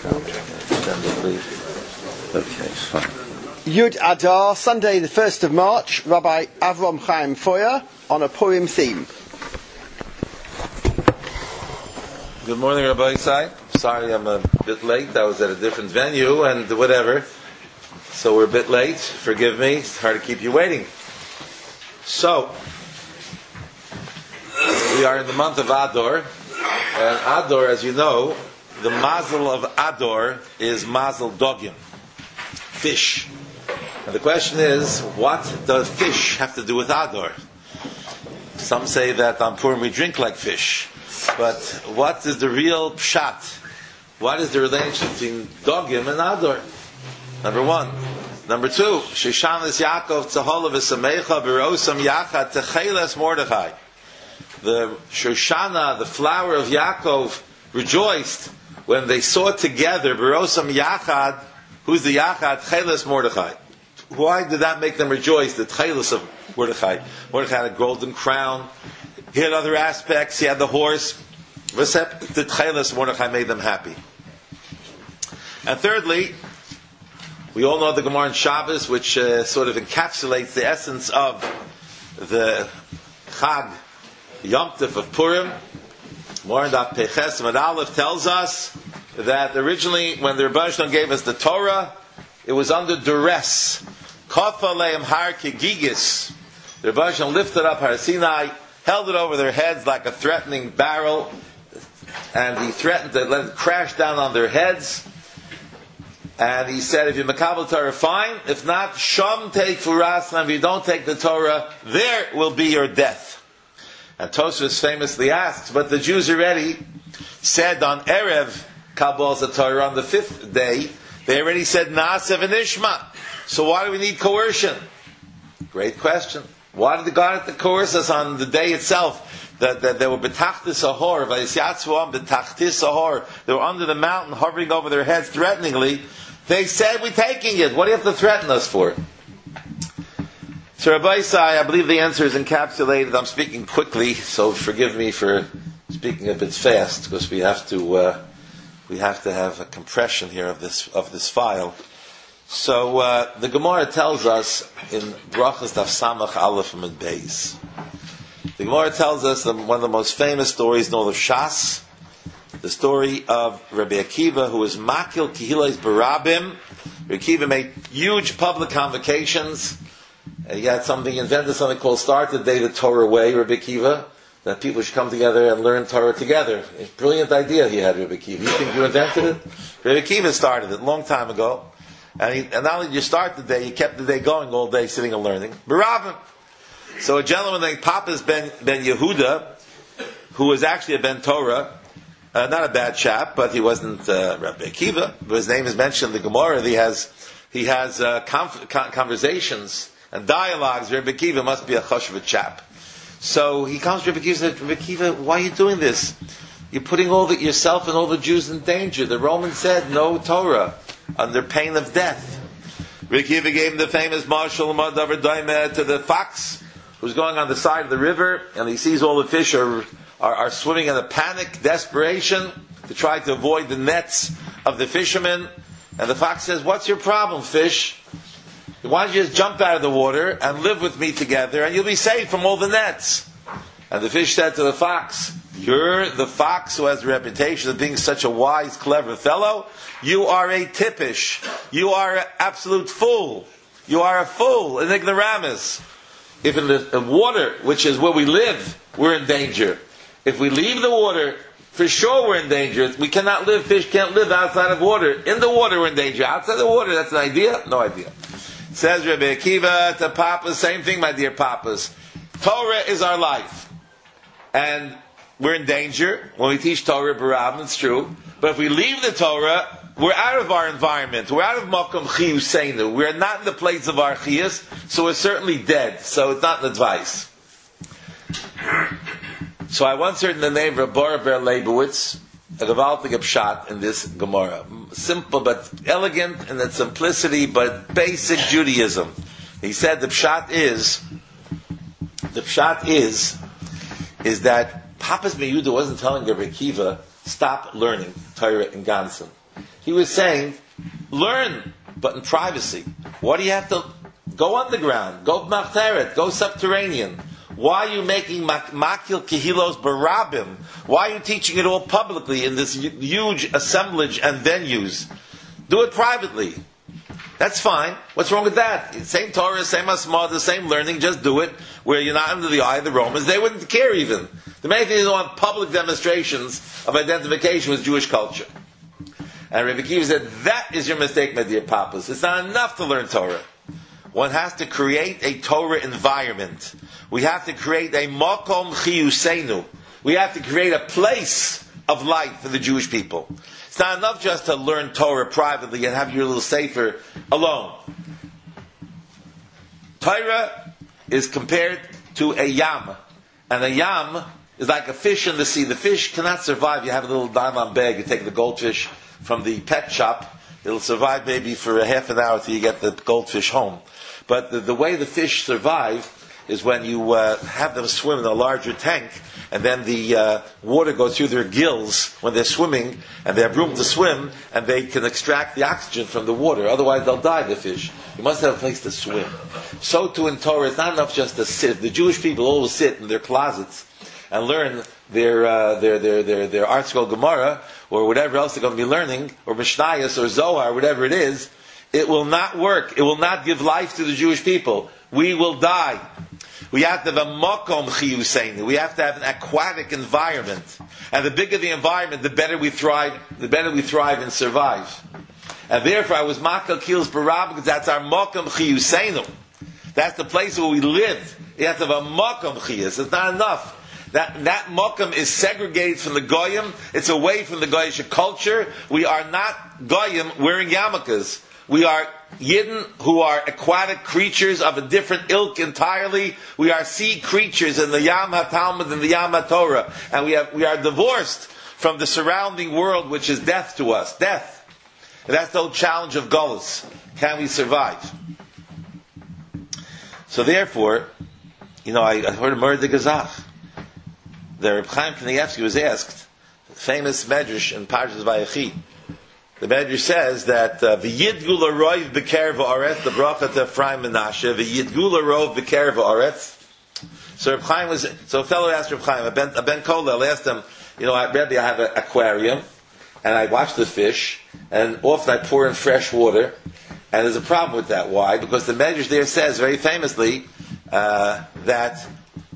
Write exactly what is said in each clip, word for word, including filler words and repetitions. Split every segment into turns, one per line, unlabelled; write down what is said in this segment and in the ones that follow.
Okay, fine.
Yud Adar, Sunday the first of March, Rabbi Avram Chaim Foyer on a Purim theme.
Good morning, Rabbi Isai. Sorry I'm a bit late. I was at a different venue and whatever. So we're a bit late. Forgive me. It's hard to keep you waiting. So, we are in the month of Adar. And Adar, as you know, the mazel of Adar is mazel dogim, fish. And the question is, what does fish have to do with Adar? Some say that on Purim we drink like fish. But what is the real pshat? What is the relationship between dogim and Adar? Number one. Number two, Shoshanas Yaakov Tzahol v'Samecha b'Rosam Yachad Techeles Mordechai. The Shoshana, the flower of Yaakov, rejoiced when they saw together b'Rosam Yachad. Who's the Yachad? Cheles Mordechai. Why did that make them rejoice? The Cheles of Mordechai. Mordechai had a golden crown. He had other aspects. He had the horse. The Cheles Mordechai made them happy. And thirdly, we all know the Gemara in Shabbos, which uh, sort of encapsulates the essence of the Chag Yom Tov of Purim. Gemara in Daf Peches Amud Aleph tells us that originally, when the Rebbe Shalom gave us the Torah, it was under duress. Kafa leim har kegigis. The Rebbe Shalom lifted up Har Sinai, held it over their heads like a threatening barrel, and he threatened to let it crash down on their heads. And he said, if you makabel Torah, fine. If not, sham take furaslam. If you don't take the Torah, there will be your death. And Tosfos famously asks, but the Jews already said on Erev Kabbalah Torah, on the fifth day, they already said Naasev and Ishma. So why do we need coercion? Great question. Why did the God have to coerce us on the day itself? That, that they were betachtis ahor, vayisyatzvuam betachtis ahor. They were under the mountain, hovering over their heads threateningly. They said, we're taking it. What do you have to threaten us for? So Rabbi Isai, I believe the answer is encapsulated. I'm speaking quickly, so forgive me for speaking a bit fast, because we have to uh, we have to have a compression here of this of this file. So uh, the Gemara tells us in Brachas Daf Samach Aleph and Beis. The Gemara tells us that one of the most famous stories in all of Shas, the story of Rabbi Akiva, who was Makil Kehilais Barabim. Rabbi Akiva made huge public convocations. And he had something, invented something called Start the Day the Torah Way, Rabbi Akiva, that people should come together and learn Torah together. A brilliant idea he had, Rabbi Akiva. You think you invented it? Rabbi Akiva started it a long time ago. And, he, and not only did you start the day, you kept the day going all day, sitting and learning. Barabim. So a gentleman named Papas ben, ben Yehuda, who was actually a Ben Torah, uh, not a bad chap, but he wasn't uh, Rabbi Akiva, but his name is mentioned in the Gemara. He has he has uh, conf- con- conversations and dialogues. Rabbi Akiva must be a chashuv chap. So he comes to Rabbi Akiva and says, Rabbi Akiva, why are you doing this? You're putting all the, yourself and all the Jews in danger. The Romans said no Torah under pain of death. Rabbi Akiva gave him the famous marshal to the fox who's going on the side of the river, and he sees all the fish are, are, are swimming in a panic, desperation, to try to avoid the nets of the fishermen. And the fox says, what's your problem, fish? Why don't you just jump out of the water and live with me together, and you'll be safe from all the nets? And the fish said to the fox, you're the fox who has the reputation of being such a wise, clever fellow. You are a tippish. You are an absolute fool. You are a fool, an ignoramus. If in the water, which is where we live, we're in danger. If we leave the water, for sure we're in danger. We cannot live, fish can't live outside of water. In the water we're in danger. Outside the water, that's an idea? No idea. Says Rabbi Akiva to Papas, same thing, my dear Papas. Torah is our life. And we're in danger when we teach Torah Barabim, it's true. But if we leave the Torah, we're out of our environment. We're out of Makom Chiyuseinu. We're not in the place of our Chiyus, so we're certainly dead. So it's not an advice. So I once heard in the name of Rabbi Ber Leibowitz, a gewaltige pshat in this Gemara. Simple but elegant in its simplicity, but basic Judaism. He said the pshat is, the pshat is, is that Papas Meyuda wasn't telling Rabbi Akiva, stop learning Torah in Gansen. He was saying, learn, but in privacy. Why do you have to go underground? Go machteret, go subterranean. Why are you making makil kehilos barabim? Why are you teaching it all publicly in this huge assemblage and venues? Do it privately. That's fine. What's wrong with that? Same Torah, same asma, the same learning. Just do it where you're not under the eye of the Romans. They wouldn't care even. The main thing is they want public demonstrations of identification with Jewish culture. And Rebbe Akiva said, that is your mistake, my dear papas. It's not enough to learn Torah. One has to create a Torah environment. We have to create a makom chiyuseinu. We have to create a place of life for the Jewish people. It's not enough just to learn Torah privately and have your little sefer alone. Torah is compared to a yam. And a yam is like a fish in the sea. The fish cannot survive. You have a little diamond bag, you take the goldfish from the pet shop. It'll survive maybe for a half an hour till you get the goldfish home. But the, the way the fish survive is when you uh, have them swim in a larger tank, and then the uh, water goes through their gills when they're swimming, and they have room to swim, and they can extract the oxygen from the water. Otherwise, they'll die, the fish. You must have a place to swim. So too in Torah, it's not enough just to sit. The Jewish people always sit in their closets and learn their uh, their, their their their art scroll Gemara, or whatever else they're going to be learning, or Mishnayos, or Zohar, whatever it is. It will not work. It will not give life to the Jewish people. We will die. We have to have a makom chiyuseinu. We have to have an aquatic environment. And the bigger the environment, the better we thrive, the better we thrive and survive. And therefore I was makal kils barab, because that's our makom chiyuseinu. That's the place where we live. You have to have a makom chiyus. It's not enough. That, that makom is segregated from the goyim. It's away from the goyish culture. We are not goyim wearing yarmulkes. We are Yidden who are aquatic creatures of a different ilk entirely. We are sea creatures in the Yam HaTalmud and the Yam HaTorah. And we have, we are divorced from the surrounding world, which is death to us. Death. And that's the whole challenge of Golus. Can we survive? So therefore, you know, I, I heard a Murder Gazach. The Reb Chaim Kanievsky was asked, famous medrash in Parshas Vayechi. The Medrash says that v'yidgu l'roiv b'kerev ha'aretz, the bracha to Ephraim Menashe, v'yidgu l'rov b'kerev ha'aretz. So Reb Chaim was, so a fellow asked Reb Chaim, a Ben, a ben Kolel asked him, you know, Rebbe, I have an aquarium, and I watch the fish, and often I pour in fresh water, and there's a problem with that. Why? Because the Medrash there says, very famously, uh, that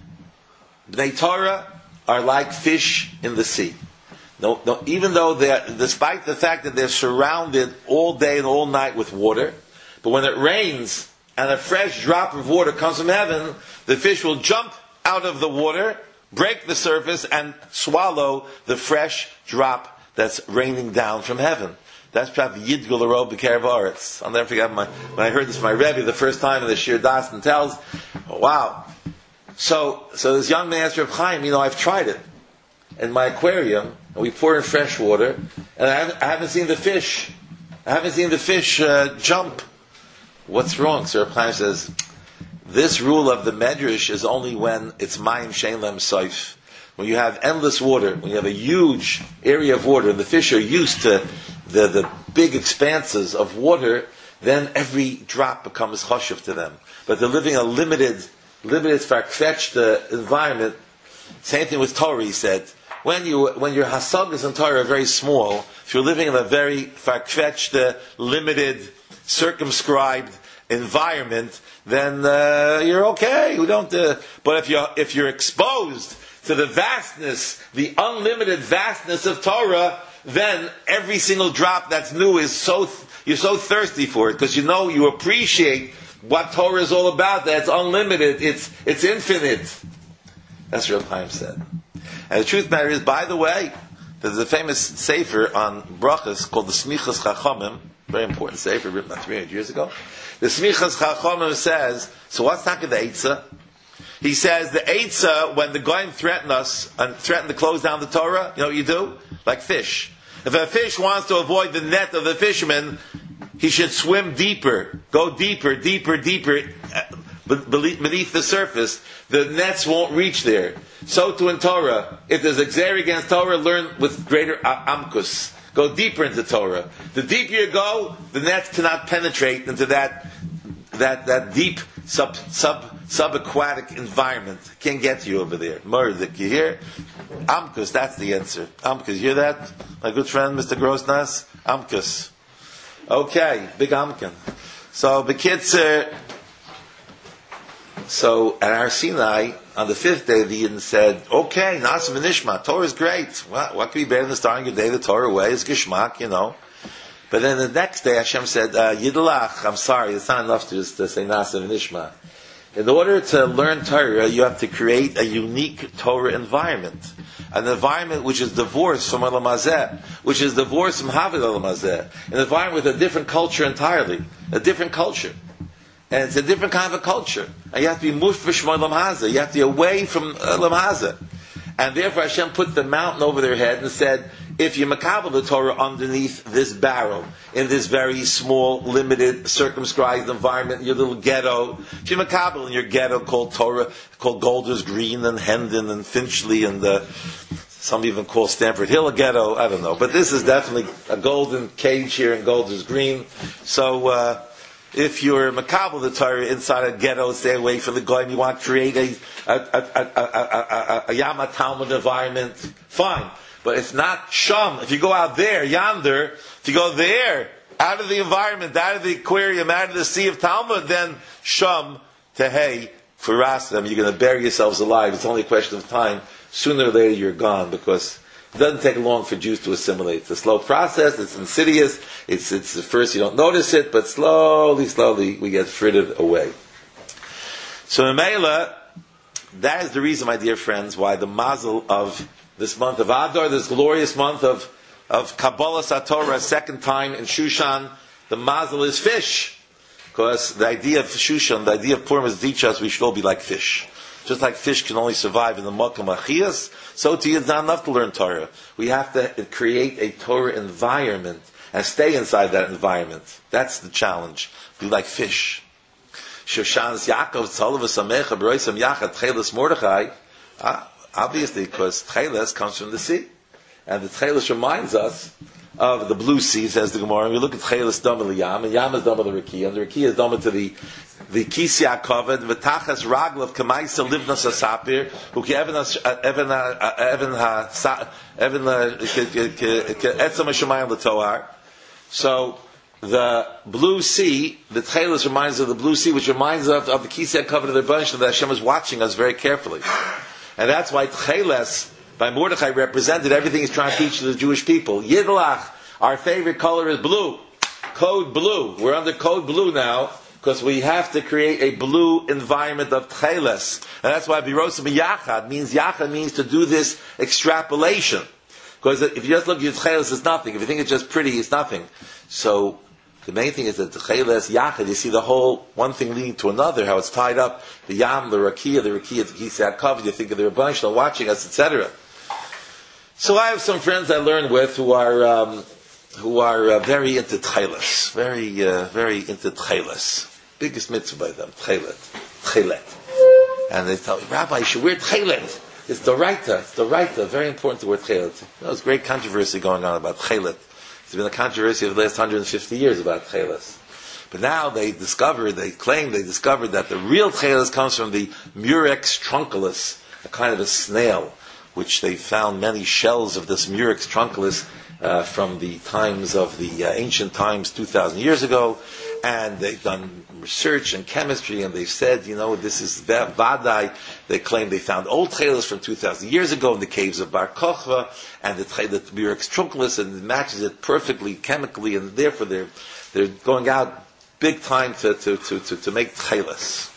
Bnei Torah are like fish in the sea. No, no, even though they're, despite the fact that they're surrounded all day and all night with water, but when it rains and a fresh drop of water comes from heaven, the fish will jump out of the water, break the surface, and swallow the fresh drop that's raining down from heaven. That's perhaps Yidgul Aro B'Kerev Haaretz. I'll never forget my, when I heard this from my Rebbe the first time in the Shir Dasan tells, wow. So, so this young man asked Reb Chaim, you know, I've tried it in my aquarium, and we pour in fresh water, and I haven't, I haven't seen the fish. I haven't seen the fish uh, jump. What's wrong? So Reb Chaim says, this rule of the Medrash is only when it's Mayim Shein Lem Soif. When you have endless water, when you have a huge area of water, and the fish are used to the, the big expanses of water, then every drop becomes choshev to them. But they're living a limited, limited farkfetched environment. Same thing with Torah, he said. When you when your hasagas and Torah are very small, if you're living in a very farkfetched, uh, limited, circumscribed environment, then uh, you're okay. We don't. Uh, but if you if you're exposed to the vastness, the unlimited vastness of Torah, then every single drop that's new is so you're so thirsty for it because you know you appreciate what Torah is all about. That it's unlimited. It's it's infinite. That's what Reb Chaim said. And the truth matter is, by the way, there's a famous sefer on brachas called the Smichas Chachamim, very important sefer written about three hundred years ago. The Smichas Chachamim says, so what's not the Eitzah? He says the Eitzah, when the Goyim threaten us and threaten to close down the Torah, you know what you do? Like fish. If a fish wants to avoid the net of the fisherman, he should swim deeper, go deeper, deeper, deeper, beneath the surface. The nets won't reach there. So too in Torah, if there's a xer against Torah, learn with greater amkus. Go deeper into Torah. The deeper you go, the net cannot penetrate into that that that deep sub sub subaquatic environment. Can't get to you over there. Murdik, you hear? Amkus, that's the answer. Amkus, you hear that? My good friend, Mister Grossnas? Amkus. Okay, big Amkin. So the kids are. So at Har Sinai, on the fifth day, the Yidden said, okay, Nasim and Nishma, Torah is great. What, what could be better than starting your day the Torah way? It's Gishmak, you know. But then the next day, Hashem said, uh, Yiddelach, I'm sorry, it's not enough to just to say Nasim and Nishma. In order to learn Torah, you have to create a unique Torah environment. An environment which is divorced from Olam Hazeh, which is divorced from Havid Olam Hazeh. An environment with a different culture entirely. A different culture. And it's a different kind of a culture. And you have to be mushvish from Olam Hazeh. You have to be away from Olam Hazeh. And therefore Hashem put the mountain over their head and said, if you makabel the Torah underneath this barrel, in this very small, limited, circumscribed environment, your little ghetto, if you makabel in your ghetto called Torah, called Golders Green and Hendon and Finchley and uh, some even call Stanford Hill a ghetto, I don't know. But this is definitely a golden cage here in Golders Green. So, uh, if you're makabel the Torah inside a ghetto, stay away from the goyim, you want to create a a, a, a, a, a, a Yama Talmud environment, fine. But it's not sham. If you go out there, yonder, if you go there, out of the environment, out of the aquarium, out of the sea of Talmud, then sham tehei for rastam. You're going to bury yourselves alive. It's only a question of time. Sooner or later you're gone, because it doesn't take long for Jews to assimilate. It's a slow process. It's insidious. It's it's at first you don't notice it, but slowly, slowly we get frittered away. So in Mela, that is the reason, my dear friends, why the mazel of this month of Adar, this glorious month of of Kabbalah Satorah, second time in Shushan, the mazel is fish, because the idea of Shushan, the idea of Purim is to teach us we should all be like fish. Just like fish can only survive in the Makam Achias, so too it's not enough to learn Torah. We have to create a Torah environment and stay inside that environment. That's the challenge. Be like fish. Shoshanas Yaakov Tzalav Samecha B'Roisam Yachad Tcheles Mordechai. Obviously, because Tcheles comes from the sea, and the Tcheles reminds us of the blue sea, says the Gemara. And we look at Tcheles Dama Liyam, and Yam is Dama to the Rakia, and the Rakia is Dama to the the Kisya Kovad, V'tachas Raglav Kamaisa Livnas Asapir, who ki Evan Evan Evan Ha Evan Etzam Hashemayim L'Tohar. So the blue sea, the Tcheles reminds of the blue sea, which reminds of, of the Kisya Kovad of the bunch that Hashem is watching us very carefully, and that's why Tcheles by Mordechai represented everything he's trying to teach to the Jewish people. Yidlach, our favorite color is blue. Code blue. We're under code blue now, because we have to create a blue environment of Tcheles. And that's why Birosim Yachad means, Yachad means to do this extrapolation. Because if you just look at Tcheles, it's nothing. If you think it's just pretty, it's nothing. So, the main thing is that the Tcheles, Yachad, you see the whole, one thing leading to another, how it's tied up. The Yam, the Rakia, the Rakia, the Kisei HaKavod, you think of their bunch, they're watching us, et cetera. So I have some friends I learn with who are um, who are uh, very into Tcheles, very uh, very into Tcheles. Biggest mitzvah by them, Tchelet, Tchelet. And they tell me, Rabbi, you should wear Tchelet. It's Doraita, it's Doraita. Very important to wear Tchelet. You know, there's great controversy going on about Tchelet. There's been a controversy of the last one hundred fifty years about Tcheles. But now they discovered, they claim they discovered that the real Tcheles comes from the Murex trunculus, a kind of a snail, which they found many shells of this Murex trunculus uh, from the times of the uh, ancient times two thousand years ago, and they've done research and chemistry, and they've said, you know, this is Vadai. They claim they found old Tcheles from two thousand years ago in the caves of Bar Kochva, and the, the Murex trunculus, and it matches it perfectly chemically, and therefore they're they're going out big time to to to to, to make Tcheles.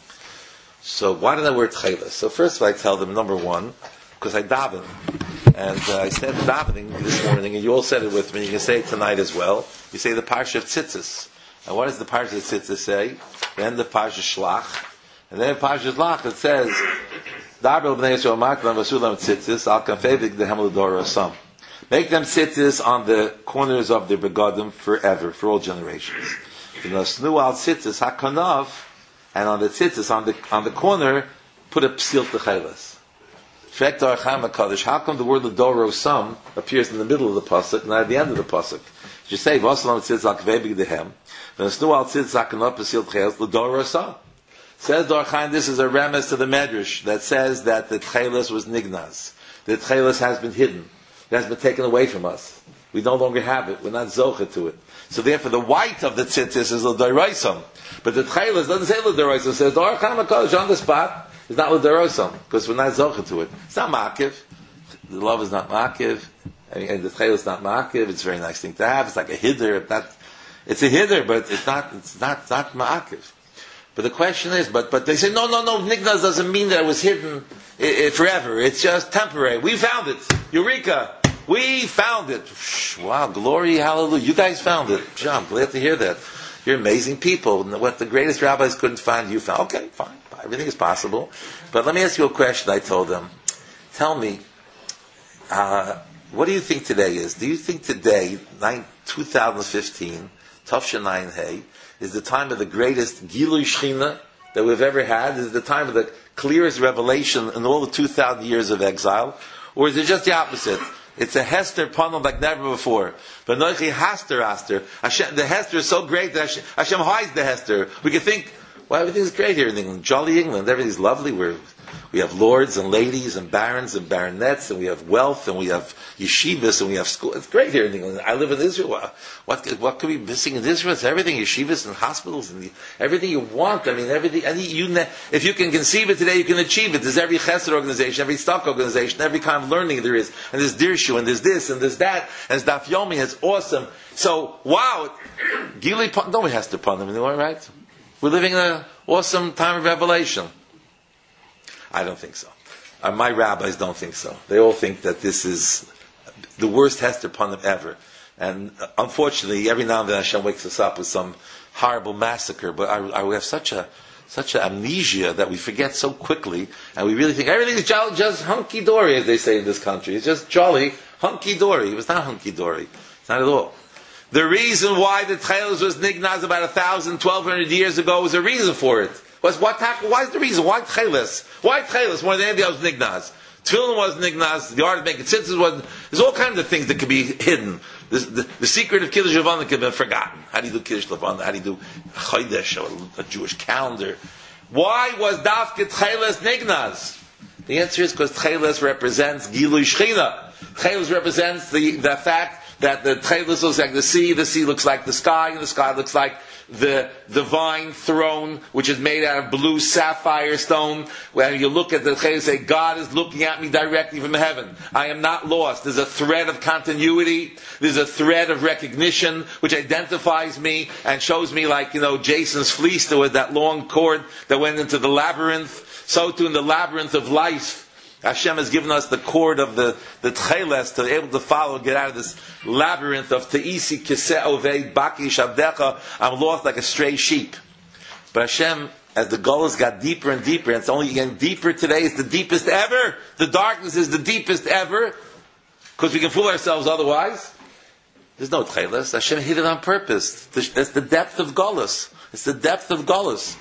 So why did I wear Tcheles? So first of all, I tell them, number one, because I daven. And uh, I said davening this morning, and you all said it with me. You can say it tonight as well. You say the Parsha of Tzitzis. And what does the Parsha of Tzitzis say? Then the Parsha Shlach. And then the Parsha Shlach, it says, Dabel b'nei Yisrael maklam v'sulam tzitzis al kanfei v'gdehem l'dor asam. Make them tzitzis on the corners of their begadim forever, for all generations. V'nosnu al tzitzis hakanav, and on the tzitzis, on the on the corner, put a psil techeles. How come the word Ladoro Sam appears in the middle of the pasuk, not at the end of the pasuk? You say Vasalam Tzitzak Vebigdehem. Says Dor Chaim, this is a remes to the Medrash that says that the Tchelis was Nignaz. The Tchelis has been hidden. It has been taken away from us. We no longer have it. We're not zocha to it. So therefore the white of the tzitzis is l'doraisam. But the Tchelis doesn't say l'doraisam. It says Dor Chaim HaKadosh on the spot. It's not l'doraisam because we're not zocha to it. It's not makiv. The love is not makiv. And the Tchelis is not makiv. It's a very nice thing to have. It's like a hiddur. Not, it's a hiddur, but it's not, it's not, not makiv. But the question is, but but they say, no, no, no, Nignaz doesn't mean that it was hidden I- I forever. It's just temporary. We found it. Eureka. We found it. Wow, glory, hallelujah. You guys found it. I'm glad to hear that. You're amazing people. What the greatest rabbis couldn't find, you found. Okay, fine. Everything is possible. But let me ask you a question, I told them. Tell me, uh, what do you think today is? Do you think today, twenty fifteen, Tafshin Nine Hey, is the time of the greatest Gilui Shechina that we've ever had? Is it the time of the clearest revelation in all the two thousand years of exile? Or is it just the opposite? It's a Hester panel like never before. But Noichi Haster Aster. The Hester is so great that Hashem, Hashem hides the Hester. We can think, well, everything's great here in England. Jolly England. Everything's lovely. We're, we have lords and ladies and barons and baronets, and we have wealth, and we have yeshivas, and we have school. It's great here in England. I live in Israel. What, what could be missing in Israel? It's everything. Yeshivas and hospitals and the, everything you want. I mean, everything. And you, if you can conceive it today, you can achieve it. There's every chesed organization, every stock organization, every kind of learning there is. And there's Dirshu, and there's this, and there's that, and there's Daf Yomi. It's awesome. So, wow. Gili, nobody has to pun them anymore, right? We're living in an awesome time of revelation. I don't think so. Uh, my rabbis don't think so. They all think that this is the worst Hester Punim ever. And uh, unfortunately, every now and then Hashem wakes us up with some horrible massacre. But I, I, we have such a such an amnesia that we forget so quickly, and we really think everything is jolly, just hunky dory, as they say in this country. It's just jolly, hunky dory. It was not hunky dory. It's not at all. The reason why the Tchelis was Nignaz about a thousand, twelve hundred years ago was a reason for it. Was what? Why is the reason? Why Tchelis? Why Tchelis more than anything else? Nignaz. Tefillin was Nignaz. The art of making tzitzis was. There's all kinds of things that could be hidden. The, the, the secret of Kiddush Levana could have been forgotten. How do you do Kiddush Levana? How do you do Chodesh, a, a Jewish calendar? Why was Dafke Tchelis Nignaz? The answer is because Tchelis represents Gilui Shechina. Tchelis represents the, the fact that the Tchelis looks like the sea, the sea looks like the sky, and the sky looks like the divine throne, which is made out of blue sapphire stone. When you look at the Tchelis, say, God is looking at me directly from heaven. I am not lost. There's a thread of continuity. There's a thread of recognition, which identifies me and shows me, like, you know, Jason's fleece, there was that long cord that went into the labyrinth. So too in the labyrinth of life, Hashem has given us the cord of the, the tcheles to be able to follow, get out of this labyrinth of te'isi kiseh ovei baki shavdecha. I'm lost like a stray sheep. But Hashem, as the gullahs got deeper and deeper, and it's only getting deeper today, it's the deepest ever. The darkness is the deepest ever, because we can fool ourselves otherwise. There's no tcheles. Hashem hid it on purpose. That's the depth of gullahs. It's the depth of gullahs.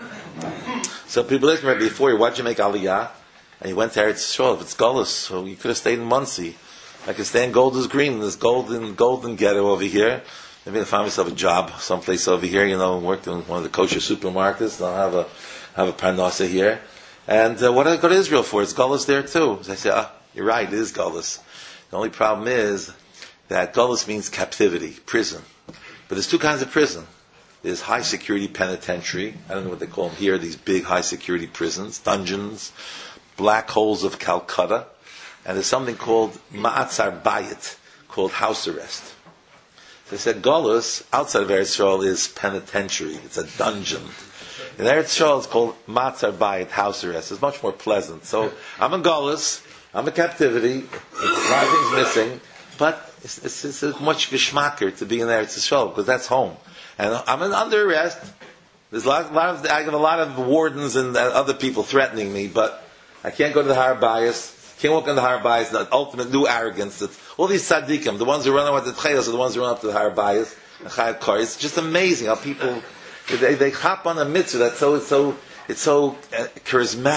So people listen right before you, why'd you make Aliyah? And he went to Eretz Yisrael. If it's Gullus, so you could have stayed in Muncie. I could stay in Golders Green, this golden, golden ghetto over here. Maybe I'll find myself a job someplace over here, you know, and work in one of the kosher supermarkets. I'll have a, have a parnasa here. And uh, what did I go to Israel for? It's Gullus there too. So I said, ah, you're right, it is Gullus. The only problem is that Gullus means captivity, prison. But there's two kinds of prison. There's high security penitentiary. I don't know what they call them here, these big high security prisons, dungeons, black holes of Calcutta, and there's something called Ma'atzar Bayit, called house arrest. So they said, Golus, outside of Eretz Yisrael, is penitentiary. It's a dungeon. In Eretz Yisrael, it's called Ma'atzar Bayit, house arrest. It's much more pleasant. So, I'm in Golus, I'm in captivity, a lot of things missing, but it's, it's, it's a much geschmacker to be in Eretz Yisrael, because that's home. And I'm in under arrest. There's a lot, a lot of, I have a lot of wardens and other people threatening me, but I can't go to the Har Bayis. Can't walk on the Har Bayis. The ultimate new arrogance. That all these tzaddikim, the ones who run up to the Tchelos, are the ones who run up to the Har Bayis and Chayav Kar. It's just amazing how people they, they hop on a mitzvah that's so it's so it's so uh, charismatic.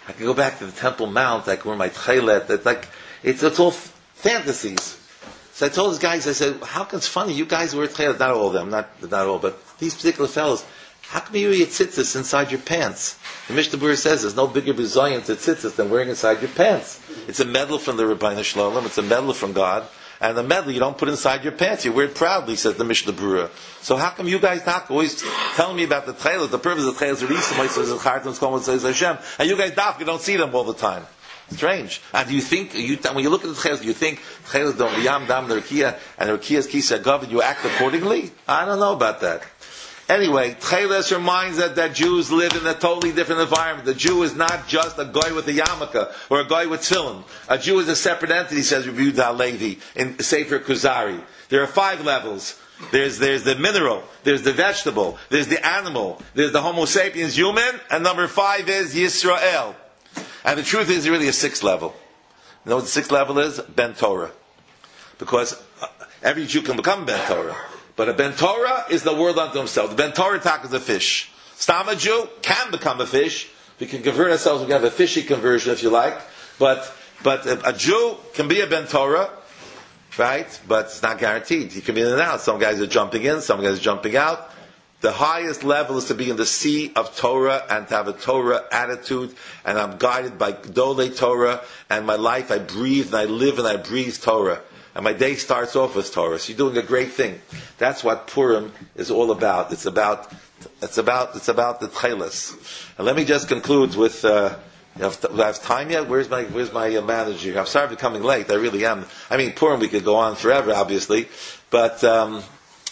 I can go back to the Temple Mount. I can wear my tchelet. It's like it's it's all f- fantasies. So I told these guys, I said, how come it's funny? You guys wear tchelet. Not all of them, not not all, but these particular fellows. How come you wear tzitzis inside your pants? The Mishnah Berurah says there's no bigger bizayon to tzitzis than wearing inside your pants. It's a medal from the Rebbeinu Shalom. It's a medal from God. And the medal you don't put inside your pants. You wear it proudly, says the Mishnah Berurah. So how come you guys not always telling me about the tchelet? The purpose of the tchelet is releasing myself as a chartim, it's says Hashem. And you guys daf, you don't see them all the time. Strange. And do you think, you, when you look at the tchelet, do you think tchelet don't riyam dam the rekia and the rekia's kisa gov and you act accordingly? I don't know about that. Anyway, Tcheles reminds us that Jews live in a totally different environment. The Jew is not just a guy with a yarmulke or a guy with tefillin. A Jew is a separate entity, says Rabbi Yehuda Halevi in Sefer Kuzari. There are five levels. There's there's the mineral, there's the vegetable, there's the animal, there's the Homo sapiens human, and number five is Yisrael. And the truth is, really a sixth level. You know what the sixth level is? Ben Torah. Because every Jew can become Ben Torah. But a Ben Torah is the word unto himself. The Ben Torah talk is a fish. Stam a Jew can become a fish. We can convert ourselves. We can have a fishy conversion if you like. But but a, a Jew can be a Ben Torah, right? But it's not guaranteed. He can be in and out. Some guys are jumping in. Some guys are jumping out. The highest level is to be in the sea of Torah and to have a Torah attitude. And I'm guided by Gdolei Torah. And my life, I breathe and I live and I breathe Torah. And my day starts off with Torah. So you're doing a great thing. That's what Purim is all about. It's about, it's about, it's about the Tcheles. And let me just conclude with, uh, you have, do I have time yet? Where's my, where's my uh, manager? I'm sorry for coming late. I really am. I mean, Purim, we could go on forever, obviously. But, um,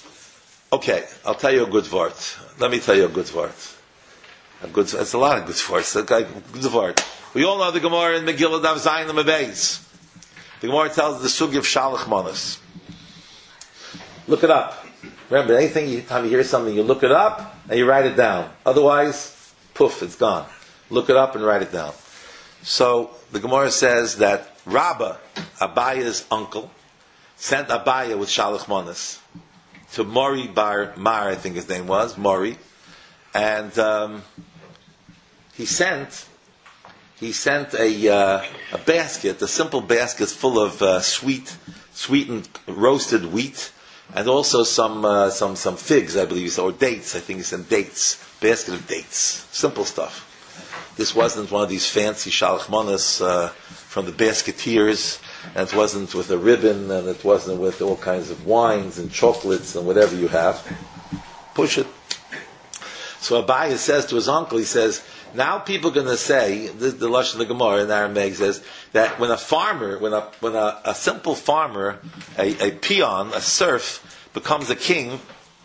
okay, I'll tell you a good vart. Let me tell you a good vart. A good, it's a lot of good varts. Okay, good vart. We all know the Gemara in Megillah Daf Zayin and Mebeis. The Gemara tells the sugi of Shalach Manas. Look it up. Remember, anything you time you hear something, you look it up and you write it down. Otherwise, poof, it's gone. Look it up and write it down. So the Gemara says that Rabbah, Abaya's uncle, sent Abaya with Shalach Manas to Mori Bar Mar, I think his name was Mori, and um, he sent. He sent a uh, a basket, a simple basket full of uh, sweet, sweetened roasted wheat, and also some uh, some some figs, I believe, or dates. I think he sent dates, basket of dates, simple stuff. This wasn't one of these fancy shalach manas uh, from the basketeers, and it wasn't with a ribbon, and it wasn't with all kinds of wines and chocolates and whatever you have. Push it. So Abaya says to his uncle, he says, now people are going to say, the, the Lashon of the Gemara in Aramaic says, that when a farmer, when a when a, a simple farmer, a, a peon, a serf, becomes a king,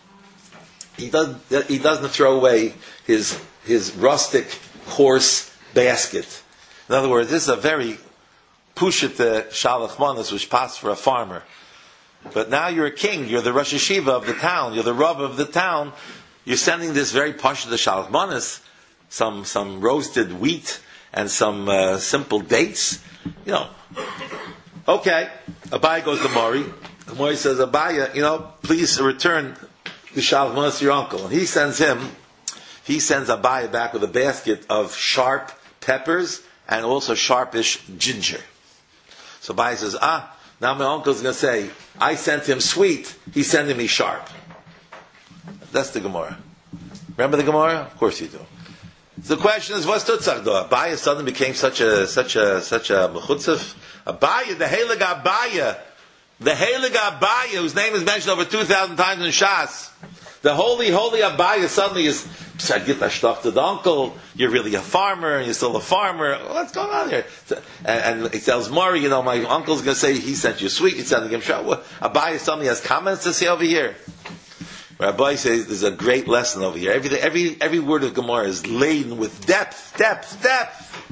he doesn't he doesn't throw away his his rustic horse basket. In other words, this is a very pushit shalach manas which passed for a farmer. But now you're a king, you're the Rosh Hashiva of the town, you're the Rav of the town, you're sending this very pasha the shalach manas, some some roasted wheat and some uh, simple dates, you know. Okay, Abaya goes to Mori. Mori says, Abaya, you know, please return the shalach manas to your uncle. And he sends him, he sends Abaya back with a basket of sharp peppers and also sharpish ginger. So Abaya says, ah, now my uncle's going to say, I sent him sweet, he's sending me sharp. That's the Gemara. Remember the Gemara? Of course you do. So the question is, what's Tutzach do? Abaya suddenly became such a such a such a mechutzef. Abaya, the Heilig Abaya, the Heilig Abaya, whose name is mentioned over two thousand times in Shas. The holy, holy Abaya suddenly is get that stuff to the uncle. You're really a farmer, and you're still a farmer. What's going on here? And, and he tells Mari, you know, my uncle's going to say he sent you sweet. He's sending him sharp. Abaya suddenly has comments to say over here. Rabbi says there's a great lesson over here. Every every every word of Gemara is laden with depth, depth, depth.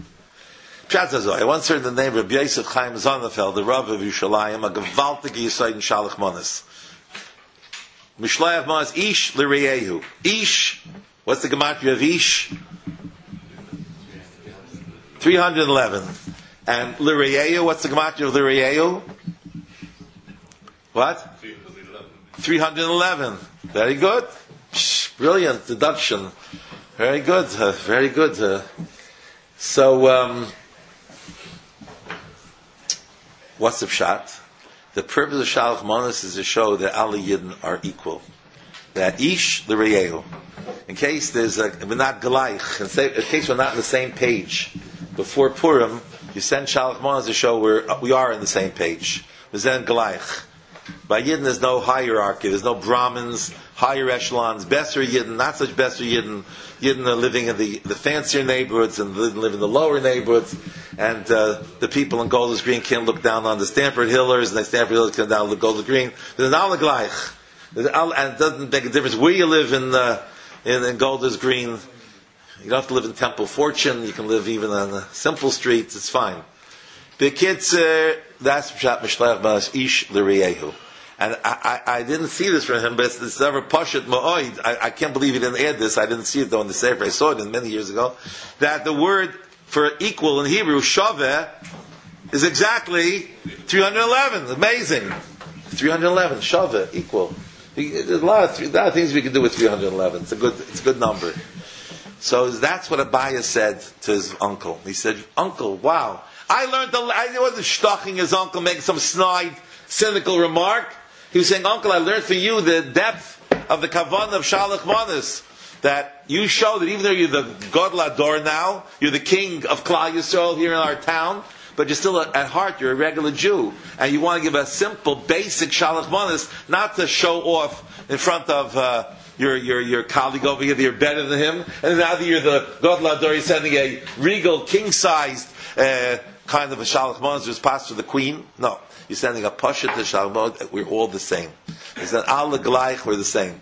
I once heard the name of Rabbi Yosef Chaim Zonderfeld, the Rav of Yerushalayim, a gewaltige Yisrael in Shalach Manas. Mishlayav Manas Ish L'Reyehu. Ish, what's the gematria of Ish? three hundred eleven. And L'Reyehu, what's the gematria of L'Reyehu? What? three hundred eleven. Very good. Psh, brilliant deduction. Very good. Uh, very good. Uh, So, um, what's the pshat? The purpose of Shalach Manos is to show that all Yidden are equal. That ish the re'ehu. In case there's a, we're not gleich, in case we're not on the same page, before Purim, you send Shalach Manos to show we're, we are on the same page. We're then gleich. By Yidden there's no hierarchy, there's no Brahmins, higher echelons, Besser Yidden, not such Besser Yidden. Yidden are living in the, the fancier neighborhoods and live in the lower neighborhoods, and uh, the people in Golders Green can't look down on the Stanford Hillers, and the Stanford Hillers come down to Golders Green. There's an all gleich. And it doesn't make a difference where you live in, uh, in, in Golders Green. You don't have to live in Temple Fortune, you can live even on the simple streets, it's fine. The kids, uh, that's Pshat Mishlech Bas Ish L'Reyehu. And I, I, I didn't see this from him, but it's, it's never Pashat Ma'oid. I, I can't believe he didn't add this. I didn't see it though in the Sefer. I saw it in many years ago. That the word for equal in Hebrew, Shaveh, is exactly three hundred eleven. Amazing. three hundred eleven, Shaveh, equal. There's a lot of, a lot of things we can do with three hundred eleven. It's a good, it's a good number. So that's what Abaya said to his uncle. He said, "Uncle, wow, I learned the. I wasn't stalking his uncle, making some snide, cynical remark. He was saying, Uncle, I learned from you the depth of the kavanah of Shalach Manos. That you show that even though you're the Godla Dor now, you're the king of Klal Yisrael here in our town, but you're still at heart, you're a regular Jew. And you want to give a simple, basic Shalach Manos, not to show off in front of uh, your, your your colleague over here that you're better than him. And now that you're the Godla Dor, you're sending a regal, king-sized uh, kind of a Shalach Manos who's passed to the queen. No. You're sending a pasha to Shalom, we're all the same. He said, Al Gleich, we're the same.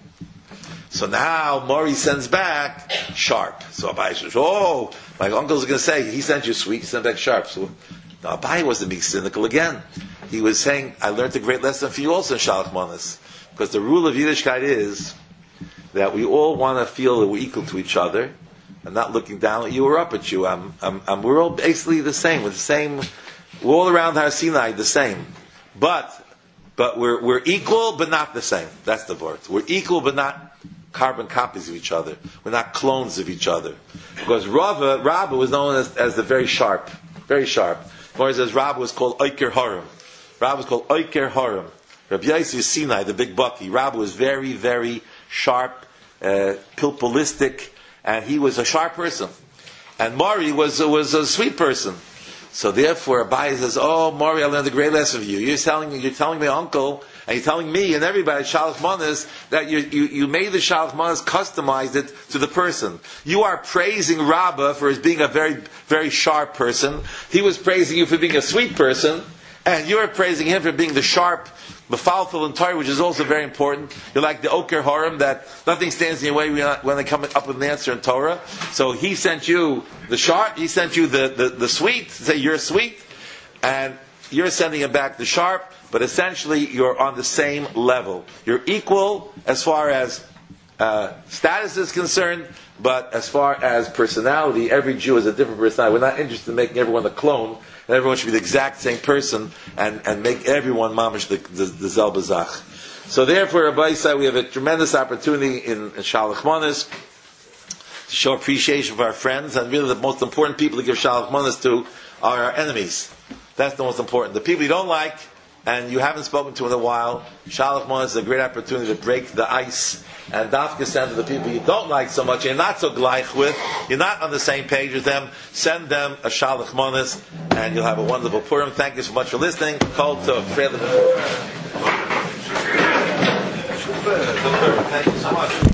So now Mori sends back sharp. So Abai says, oh, my uncle's going to say, he sent you sweet, he sent back sharp. So now Abai wasn't being cynical again. He was saying, I learned a great lesson for you also in Shalach Manos. Because the rule of Yiddishkeit is that we all want to feel that we're equal to each other. I'm not looking down at you or up at you. I'm, I'm, I'm, we're all basically the same. We're the same. We're all around Har Sinai the same. But but we're we're equal but not the same. That's the word. We're equal but not carbon copies of each other. We're not clones of each other. Because Rava, Rabba was known as, as the very sharp. Very sharp. Or says Rabba was called Oiker Harim. Rabba was called Oiker Harim. Rabbi Yossi Sinai, the big bucky. Rabba was very, very sharp, uh, pilpulistic, and he was a sharp person. And Mari was was a sweet person. So therefore, Abai says, "Oh, Mari, I learned a great lesson from you. You're telling me, you're telling me, uncle, and you're telling me and everybody, Shalach Manos, that you, you you made the Shalach Manos, customized it to the person. You are praising Rabbah for his being a very very sharp person. He was praising you for being a sweet person, and you're praising him for being the sharp." Mefalfel in Torah, which is also very important. You're like the Oker Harim, that nothing stands in your way when they come up with an answer in Torah. So he sent you the sharp, he sent you the, the, the sweet, to say you're sweet, and you're sending him back the sharp, but essentially you're on the same level. You're equal as far as uh, status is concerned, but as far as personality, every Jew is a different personality. We're not interested in making everyone a clone. And everyone should be the exact same person and, and make everyone mamish the, the, the Zel Bazach. So therefore, Rabbi said we have a tremendous opportunity in, in Shalach Manos to show appreciation for our friends, and really the most important people to give Shalach Manos to are our enemies. That's the most important. The people you don't like and you haven't spoken to in a while, Shalach Manos is a great opportunity to break the ice and Dafka send to the people you don't like so much, you're not so gleich with, you're not on the same page with them, send them a Shalach Manos, and you'll have a wonderful Purim. Thank you so much for listening. Call to Fred. Thank you so much.